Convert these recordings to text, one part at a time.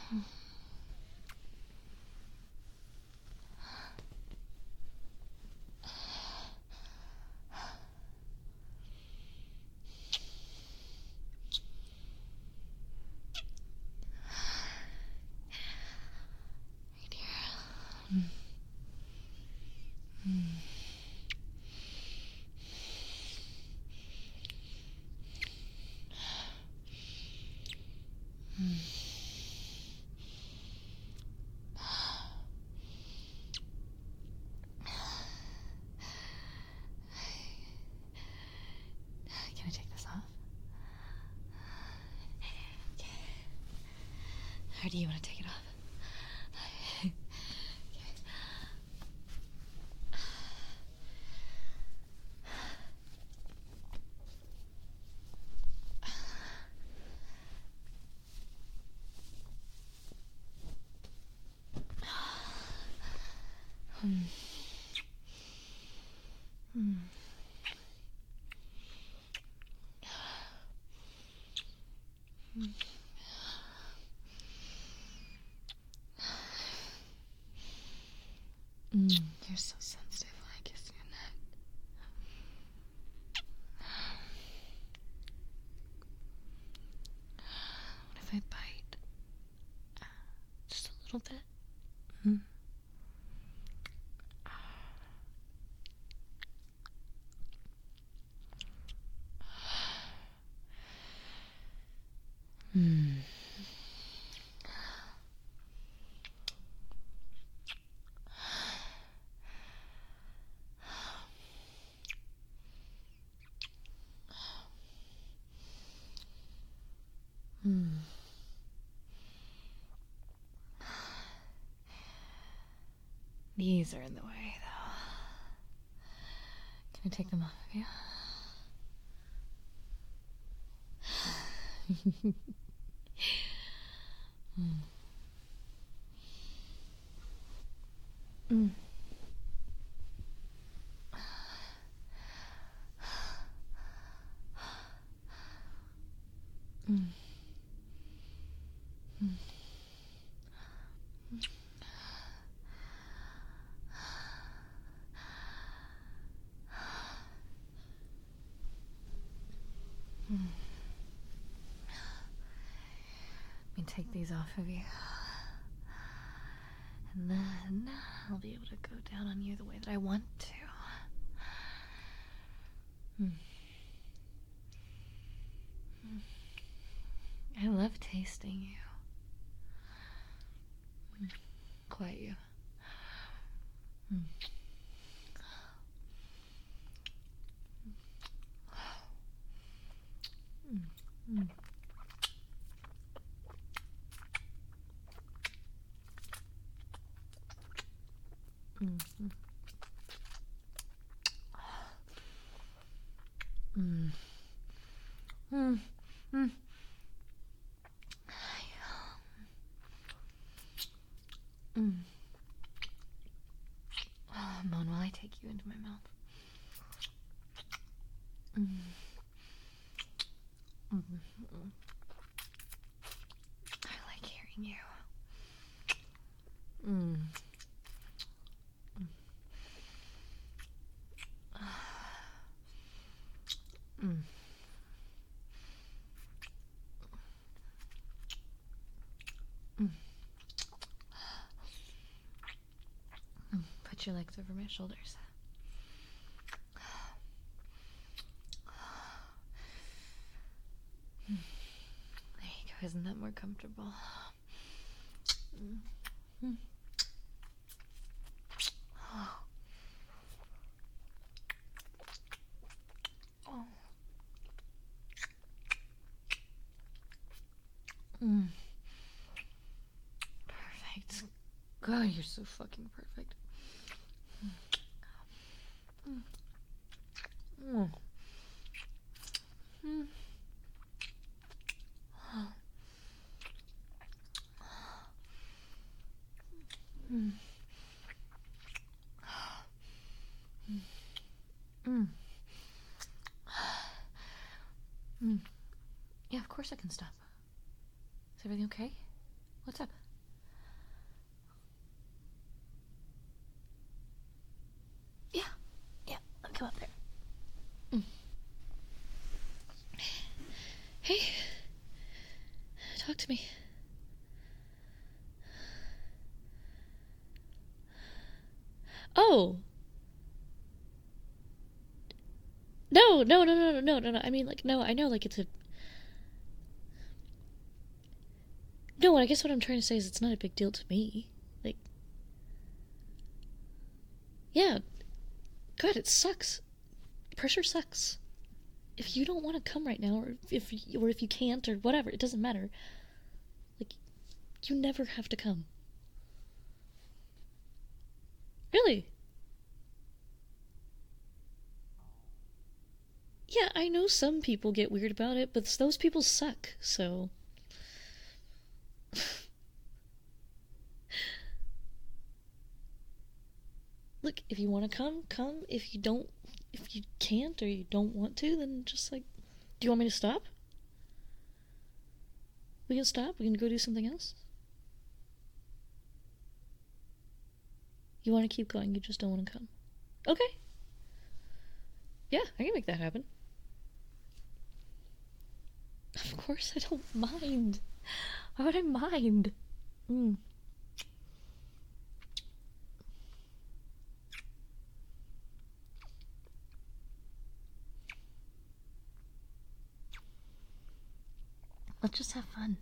Right here. Can I take this off? Okay. Or do you want to take it off? Okay. You're so sensitive when I kiss your neck. What if I bite? Just a little bit. These are in the way, though. Can I take them off of you? Let me take these off of you. And then I'll be able to go down on you the way that I want to. I love tasting you. Quiet you. Moan while I take you into my mouth. I like hearing you. Put your legs over my shoulders. There you go. Isn't that more comfortable? Perfect. God, you're so fucking perfect. Yeah, of course I can stop. Is everything okay? What's up? Yeah. Yeah. I'll come up there. Hey. Talk to me. Oh. No. I mean, like, no, I know, like, it's a... No, I guess what I'm trying to say is it's not a big deal to me. Like... Yeah. God, it sucks. Pressure sucks. If you don't want to come right now, or if you can't, or whatever, it doesn't matter. Like, you never have to come. Really? Yeah, I know some people get weird about it, but those people suck, so... Look, if you want to come, come. If you don't, if you can't or you don't want to, then just like... Do you want me to stop? We can stop? We can go do something else? You want to keep going, you just don't want to come. Okay. Yeah, I can make that happen. Of course I don't mind. Why would I mind? Let's just have fun.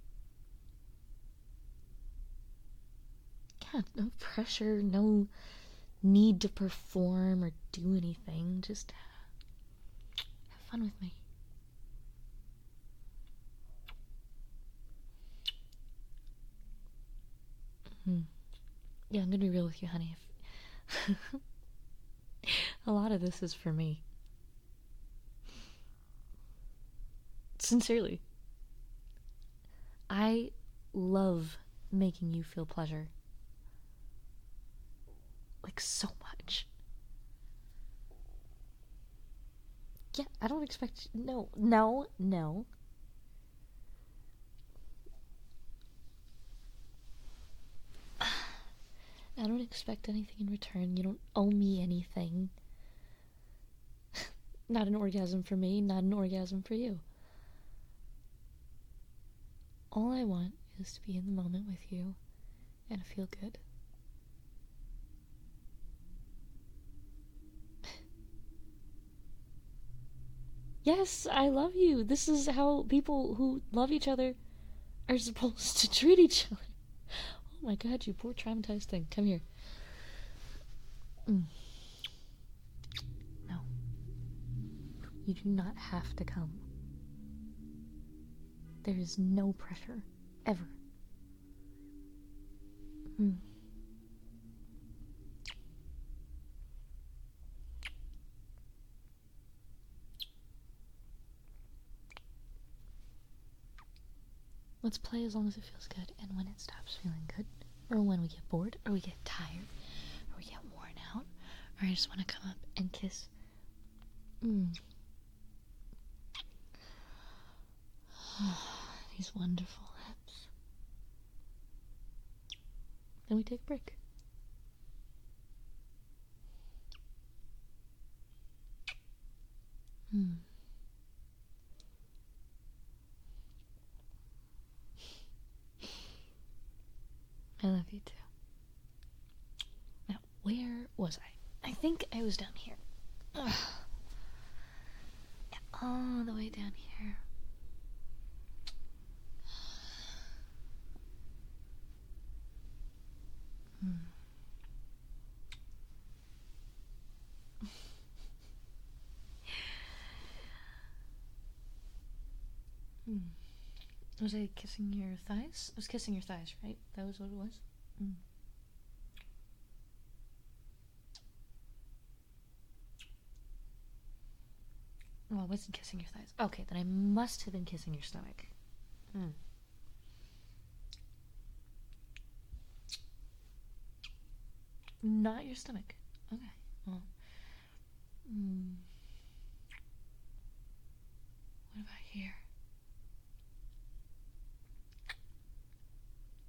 Yeah, no pressure, no need to perform or do anything. Just have fun with me. Yeah, I'm gonna be real with you, honey. A lot of this is for me. Sincerely. I love making you feel pleasure. Like, so much. Yeah, I don't expect... No. I don't expect anything in return. You don't owe me anything. Not an orgasm for me, not an orgasm for you. All I want is to be in the moment with you and feel good. Yes, I love you. This is how people who love each other are supposed to treat each other. Oh my god, you poor traumatized thing. Come here. No. You do not have to come. There is no pressure. Ever. Let's play as long as it feels good, and when it stops feeling good, or when we get bored, or we get tired, or we get worn out, or I just want to come up and kiss. These wonderful lips. Then we take a break. I love you too. Now, where was I? I think I was down here. Ugh. Yeah, all the way down here. Was I kissing your thighs? I was kissing your thighs, right? That was what it was? Oh, I wasn't kissing your thighs. Okay, then I must have been kissing your stomach. Not your stomach. Okay, well. What about here?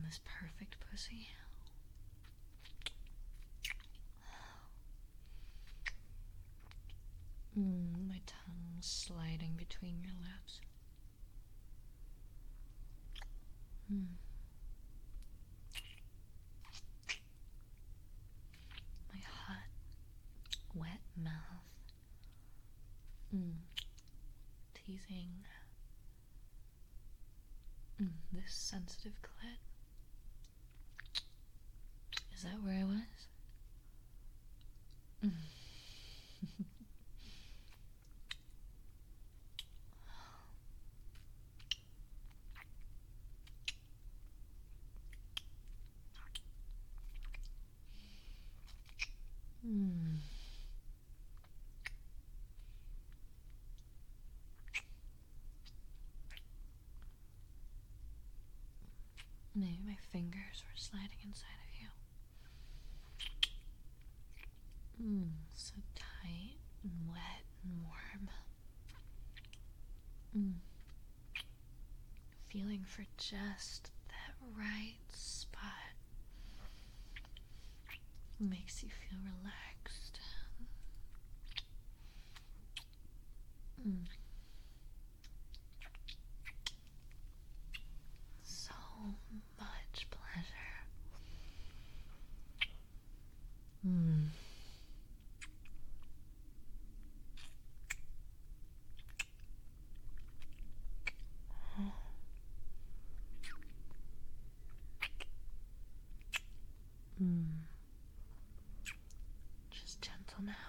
this perfect pussy. My tongue sliding between your lips. My hot, wet mouth. Teasing. This sensitive clit. Is that where I was? Maybe my fingers were sliding inside of you. So tight and wet and warm. Feeling for just that right spot. Makes you feel relaxed. So much pleasure. Just gentle now.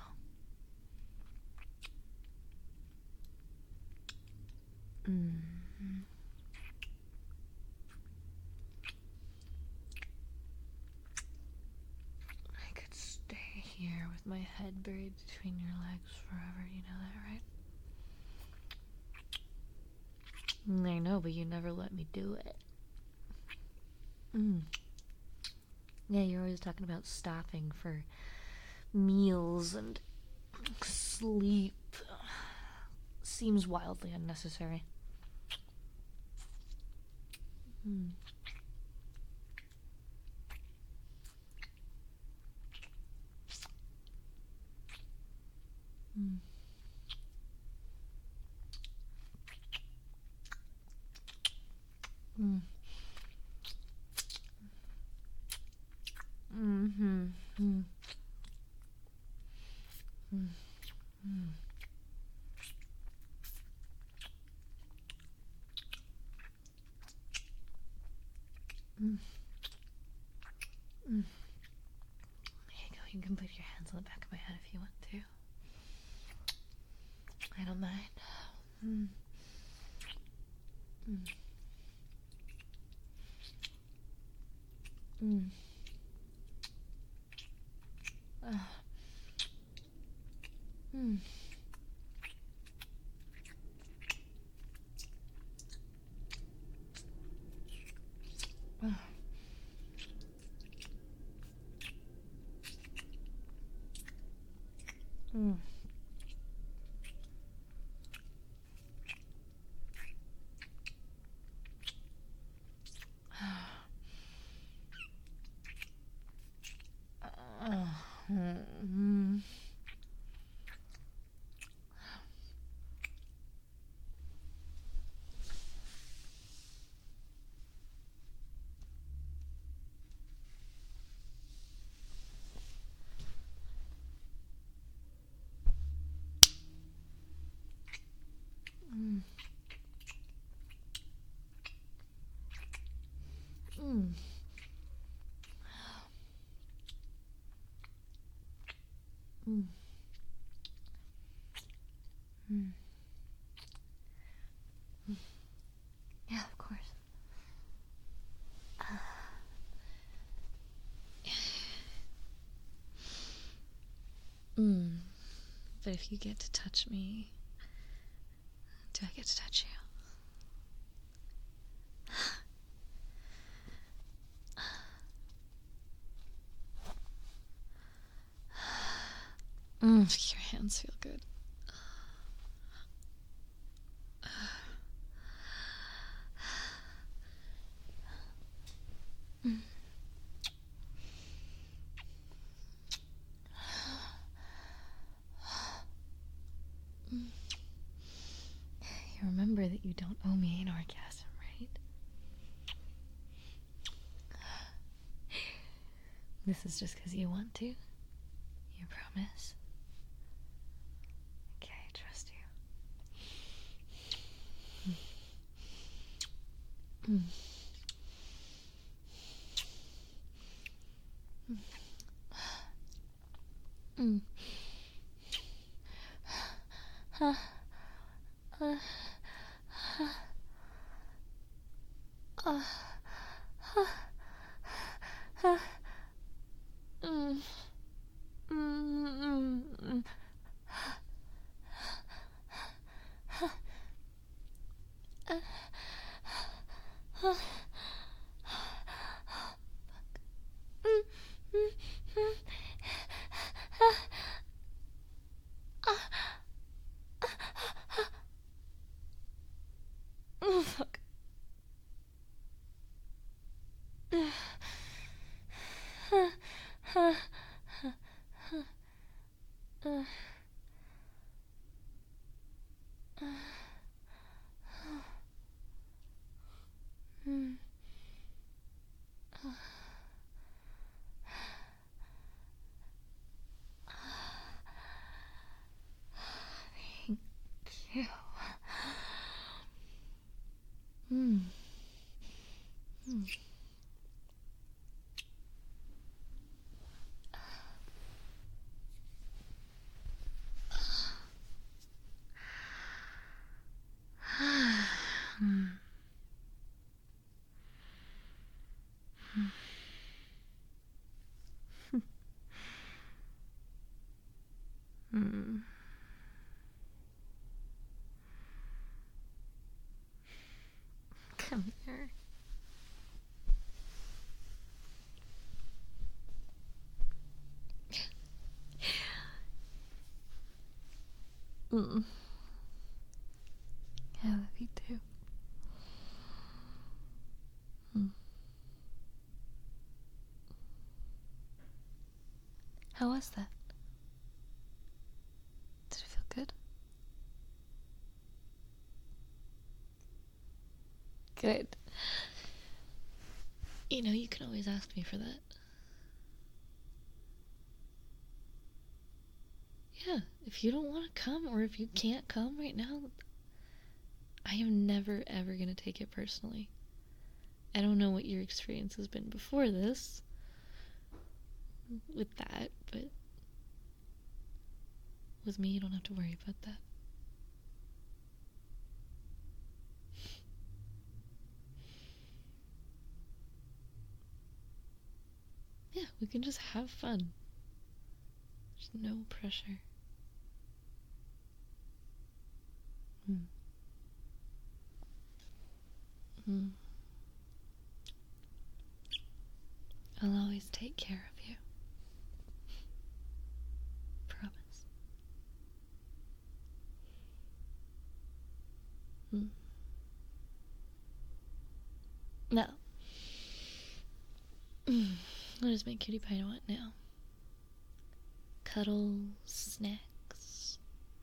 I could stay here with my head buried between your legs forever, you know that, right? I know, but you never let me do it. Yeah, you're always talking about stopping for meals and sleep. Seems wildly unnecessary. Here you go. You can put your hands on the back of my head if you want to. I don't mind. Yeah, of course. But if you get to touch me, do I get to touch you? Your hands feel good. You remember that you don't owe me an orgasm, right? This is just because you want to? You promise? Okay, I trust you. Oh, fuck. Thank you. Come here. I love you too. How was that? Did it feel good? Good. You know, you can always ask me for that. Yeah, if you don't want to come or if you can't come right now, I am never ever gonna take it personally. I don't know what your experience has been before this with that, but with me, you don't have to worry about that. Yeah, we can just have fun. There's no pressure. I'll always take care of you. Promise. Now, what does my cutie pie want now? Cuddles, snacks.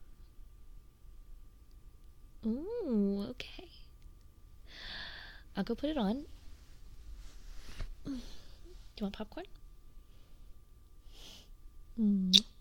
Ooh, okay. I'll go put it on. Do you want popcorn?